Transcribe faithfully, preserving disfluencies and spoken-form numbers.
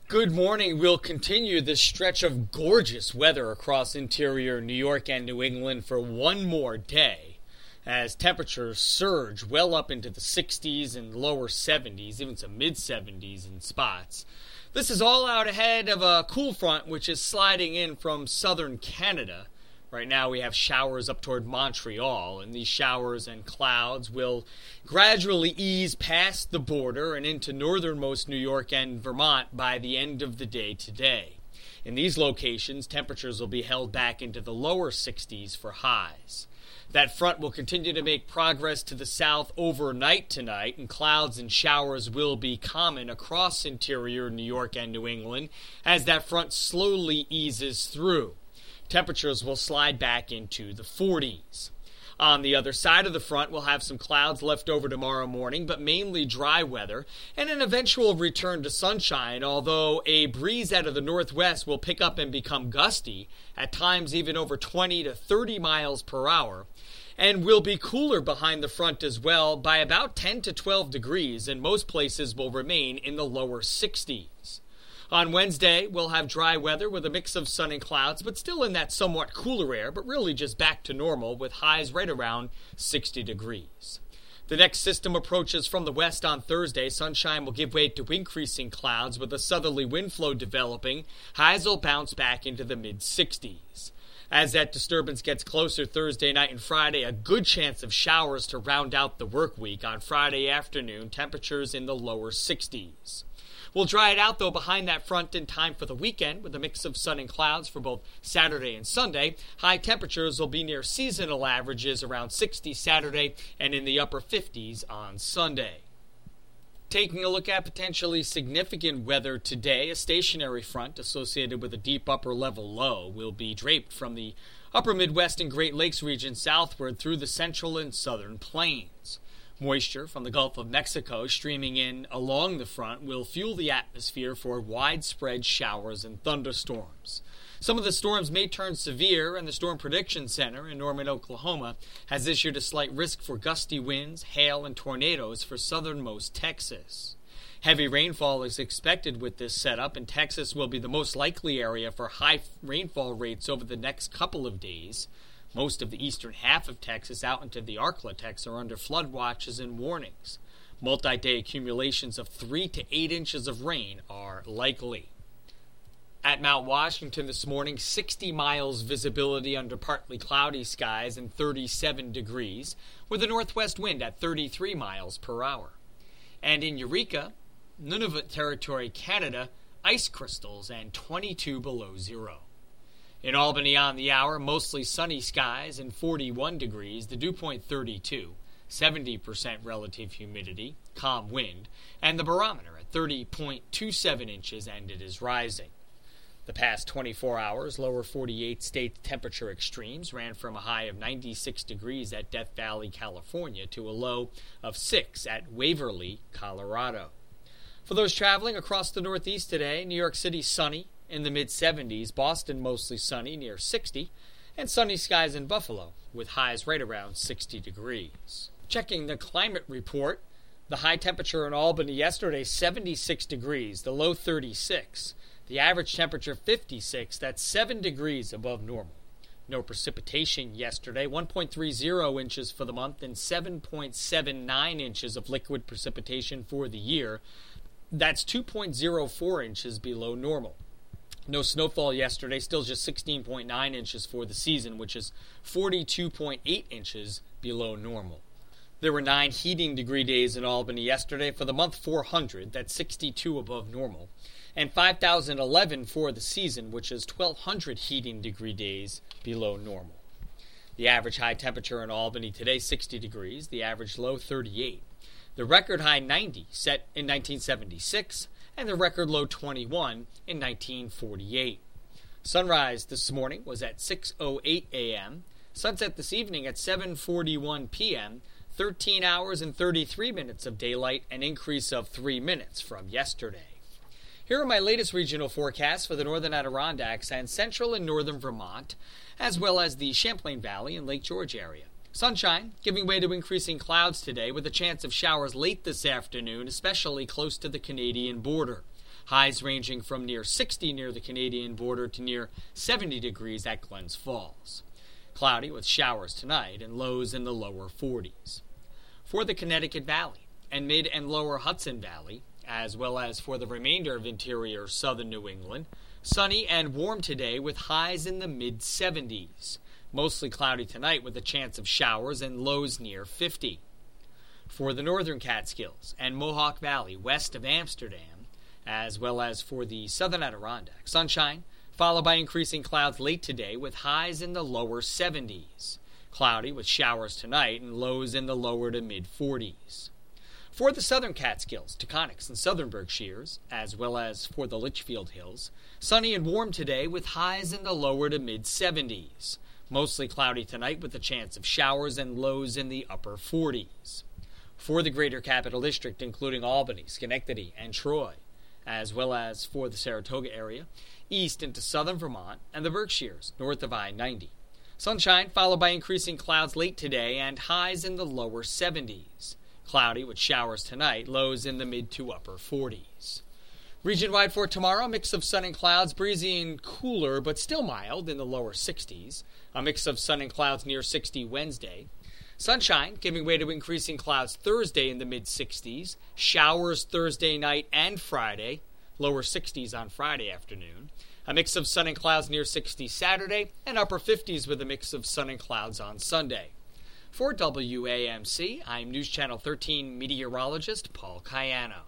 Good morning. We'll continue this stretch of gorgeous weather across interior New York and New England for one more day as temperatures surge well up into the sixties and lower seventies, even some mid-seventies in spots. This is all out ahead of a cool front which is sliding in from southern Canada. Right now we have showers up toward Montreal, and these showers and clouds will gradually ease past the border and into northernmost New York and Vermont by the end of the day today. In these locations, temperatures will be held back into the lower sixties for highs. That front will continue to make progress to the south overnight tonight, and clouds and showers will be common across interior New York and New England as that front slowly eases through. Temperatures will slide back into the forties. On the other side of the front, we'll have some clouds left over tomorrow morning, but mainly dry weather, and an eventual return to sunshine, although a breeze out of the northwest will pick up and become gusty, at times even over twenty to thirty miles per hour, and will be cooler behind the front as well by about ten to twelve degrees, and most places will remain in the lower sixties. On Wednesday, we'll have dry weather with a mix of sun and clouds, but still in that somewhat cooler air, but really just back to normal with highs right around sixty degrees. The next system approaches from the west on Thursday. Sunshine will give way to increasing clouds with a southerly wind flow developing. Highs will bounce back into the mid-sixties. As that disturbance gets closer Thursday night and Friday, a good chance of showers to round out the work week. On Friday afternoon, temperatures in the lower sixties. We'll dry it out, though, behind that front in time for the weekend with a mix of sun and clouds for both Saturday and Sunday. High temperatures will be near seasonal averages around sixty Saturday and in the upper fifties on Sunday. Taking a look at potentially significant weather today, a stationary front associated with a deep upper level low will be draped from the upper Midwest and Great Lakes region southward through the central and southern plains. Moisture from the Gulf of Mexico streaming in along the front will fuel the atmosphere for widespread showers and thunderstorms. Some of the storms may turn severe, and the Storm Prediction Center in Norman, Oklahoma, has issued a slight risk for gusty winds, hail, and tornadoes for southernmost Texas. Heavy rainfall is expected with this setup, and Texas will be the most likely area for high rainfall rates over the next couple of days. Most of the eastern half of Texas out into the Arklatex are under flood watches and warnings. Multi-day accumulations of three to eight inches of rain are likely. At Mount Washington this morning, sixty miles visibility under partly cloudy skies and thirty-seven degrees, with a northwest wind at thirty-three miles per hour. And in Eureka, Nunavut Territory, Canada, ice crystals and twenty-two below zero. In Albany on the hour, mostly sunny skies and forty-one degrees, the dew point thirty-two, seventy percent relative humidity, calm wind, and the barometer at thirty point two seven inches, and it is rising. The past twenty-four hours, lower forty-eight state temperature extremes ran from a high of ninety-six degrees at Death Valley, California, to a low of six at Waverly, Colorado. For those traveling across the Northeast today, New York City sunny in the mid-seventies, Boston mostly sunny near sixty, and sunny skies in Buffalo with highs right around sixty degrees. Checking the climate report, the high temperature in Albany yesterday, seventy-six degrees, the low thirty-six, the average temperature fifty-six, that's seven degrees above normal. No precipitation yesterday, one point three zero inches for the month and seven point seven nine inches of liquid precipitation for the year. That's two point zero four inches below normal. No snowfall yesterday, still just sixteen point nine inches for the season, which is forty-two point eight inches below normal. There were nine heating degree days in Albany yesterday. For the month four hundred, that's sixty-two above normal, and five thousand eleven for the season, which is twelve hundred heating degree days below normal. The average high temperature in Albany today, sixty degrees, the average low thirty-eight. The record high ninety set in nineteen seventy-six, and the record low twenty-one in nineteen forty-eight. Sunrise this morning was at six oh eight a.m., sunset this evening at seven forty-one p.m., thirteen hours and thirty-three minutes of daylight, an increase of three minutes from yesterday. Here are my latest regional forecasts for the northern Adirondacks and central and northern Vermont, as well as the Champlain Valley and Lake George area. Sunshine giving way to increasing clouds today with a chance of showers late this afternoon, especially close to the Canadian border. Highs ranging from near sixty near the Canadian border to near seventy degrees at Glens Falls. Cloudy with showers tonight and lows in the lower forties. For the Connecticut Valley and mid and lower Hudson Valley, as well as for the remainder of interior southern New England, sunny and warm today with highs in the mid seventies. Mostly cloudy tonight with a chance of showers and lows near fifty. For the northern Catskills and Mohawk Valley west of Amsterdam, as well as for the southern Adirondack, sunshine, followed by increasing clouds late today with highs in the lower seventies. Cloudy with showers tonight and lows in the lower to mid forties. For the southern Catskills, Taconics, and southern Berkshires, as well as for the Litchfield Hills, sunny and warm today with highs in the lower to mid seventies. Mostly cloudy tonight with a chance of showers and lows in the upper forties. For the greater Capital District, including Albany, Schenectady, and Troy, as well as for the Saratoga area, east into southern Vermont, and the Berkshires, north of I ninety. Sunshine followed by increasing clouds late today and highs in the lower seventies. Cloudy with showers tonight, lows in the mid to upper forties. Region-wide for tomorrow, mix of sun and clouds, breezy and cooler, but still mild in the lower sixties. A mix of sun and clouds near sixty Wednesday. Sunshine giving way to increasing clouds Thursday in the mid-sixties. Showers Thursday night and Friday. Lower sixties on Friday afternoon. A mix of sun and clouds near sixty Saturday, and upper fifties with a mix of sun and clouds on Sunday. For W A M C, I'm News Channel thirteen meteorologist Paul Cayano.